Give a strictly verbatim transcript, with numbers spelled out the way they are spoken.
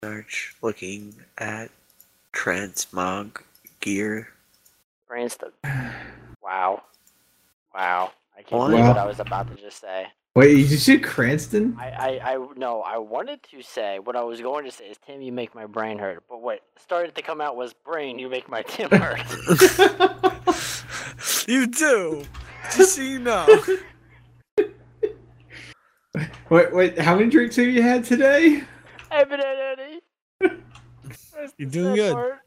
Search looking at transmog gear. Cranston. Wow. Wow. I can't What? believe what Wow. I was about to just say. Wait, you just said Cranston? I, I, I, no, I wanted to say, what I was going to say is, Tim, you make my brain hurt. But what started to come out was, brain, you make my Tim hurt. You do! Just so you know. Wait, wait, how many drinks have you had today? I haven't had any. That's You're the doing sad good. part.